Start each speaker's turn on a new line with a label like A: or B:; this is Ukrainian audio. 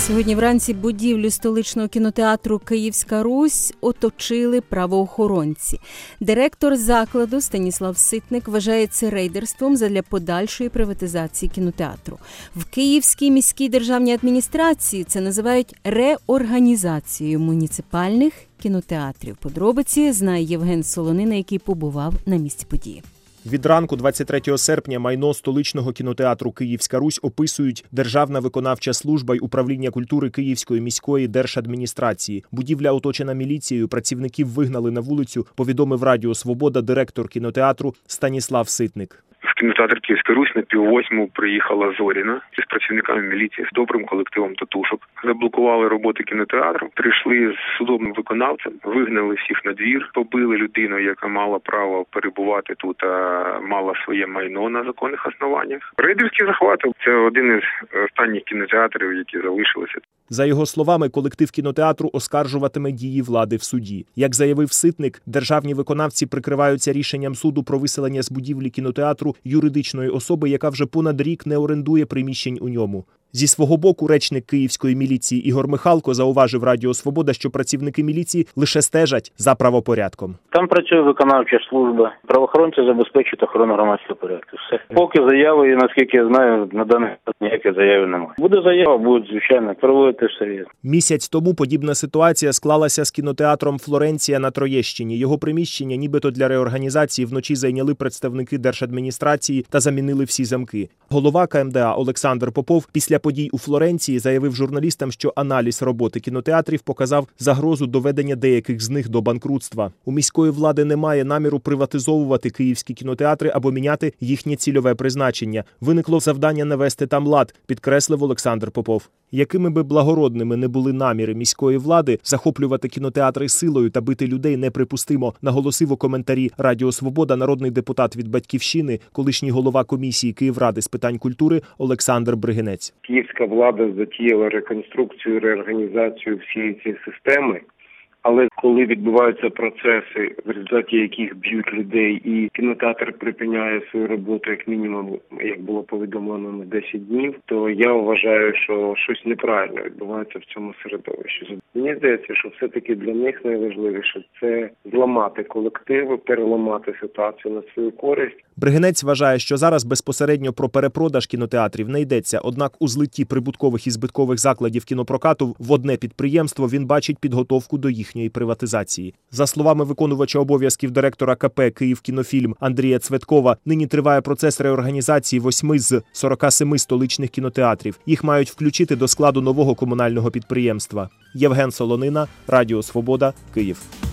A: Сьогодні вранці будівлю столичного кінотеатру «Київська Русь» оточили правоохоронці. Директор закладу Станіслав Ситник вважає це рейдерством задля подальшої приватизації кінотеатру. В Київській міській державній адміністрації це називають реорганізацією муніципальних кінотеатрів. Подробиці знає Євген Солонина, який побував на місці події.
B: Від ранку 23 серпня майно столичного кінотеатру «Київська Русь» описують Державна виконавча служба й управління культури Київської міської держадміністрації. Будівля оточена міліцією, працівників вигнали на вулицю, повідомив Радіо Свобода директор кінотеатру Станіслав Ситник.
C: В кінотеатр «Київська Русь» на 7:30 приїхала Зоріна з працівниками міліції, з добрим колективом татушок. Заблокували роботи кінотеатру, прийшли з судовим виконавцем, вигнали всіх на двір, побили людину, яка мала право перебувати тут, а мала своє майно на законних основаннях. Рейдерські захвати – це один із останніх кінотеатрів, які залишилися.
B: За його словами, колектив кінотеатру оскаржуватиме дії влади в суді. Як заявив Ситник, державні виконавці прикриваються рішенням суду про виселення з будівлі кінотеатру юридичної особи, яка вже понад рік не орендує приміщень у ньому. Зі свого боку, речник київської міліції Ігор Михалко зауважив Радіо Свобода, що працівники міліції лише стежать за правопорядком.
D: Там працює виконавча служба. Правоохоронці забезпечують охорону громадського порядку. Все. Поки заяви, наскільки я знаю, на даний час ніякої заяви немає. Буде заява, будуть, звичайно, проводити все.
B: Місяць тому подібна ситуація склалася з кінотеатром «Флоренція» на Троєщині. Його приміщення нібито для реорганізації вночі зайняли представники держадміністрації та замінили всі замки. Голова КМДА Олександр Попов після подій у Флоренції заявив журналістам, що аналіз роботи кінотеатрів показав загрозу доведення деяких з них до банкрутства. У міської влади немає наміру приватизовувати київські кінотеатри або міняти їхнє цільове призначення. Виникло завдання навести там лад, підкреслив Олександр Попов. Якими би благородними не були наміри міської влади, захоплювати кінотеатри силою та бити людей неприпустимо, наголосив у коментарі Радіо Свобода народний депутат від «Батьківщини», колишній голова комісії Київради з питань культури Олександр Бригинець.
E: Київська влада затіяла реконструкцію, реорганізацію всієї цієї системи. Але коли відбуваються процеси, в результаті яких б'ють людей, і кінотеатр припиняє свою роботу як мінімум, як було повідомлено, на 10 днів, то я вважаю, що щось неправильно відбувається в цьому середовищі. Мені здається, що все-таки для них найважливіше – це зламати колективи, переламати ситуацію на свою користь.
B: Бригинець вважає, що зараз безпосередньо про перепродаж кінотеатрів не йдеться, однак у злитті прибуткових і збиткових закладів кінопрокату в одне підприємство він бачить підготовку до їхньої приватизації. За словами виконувача обов'язків директора КП «Київкінофільм» Андрія Цветкова, нині триває процес реорганізації 8 з 47 столичних кінотеатрів. Їх мають включити до складу нового комунального підприємства. Євген Солонина, Радіо Свобода, Київ.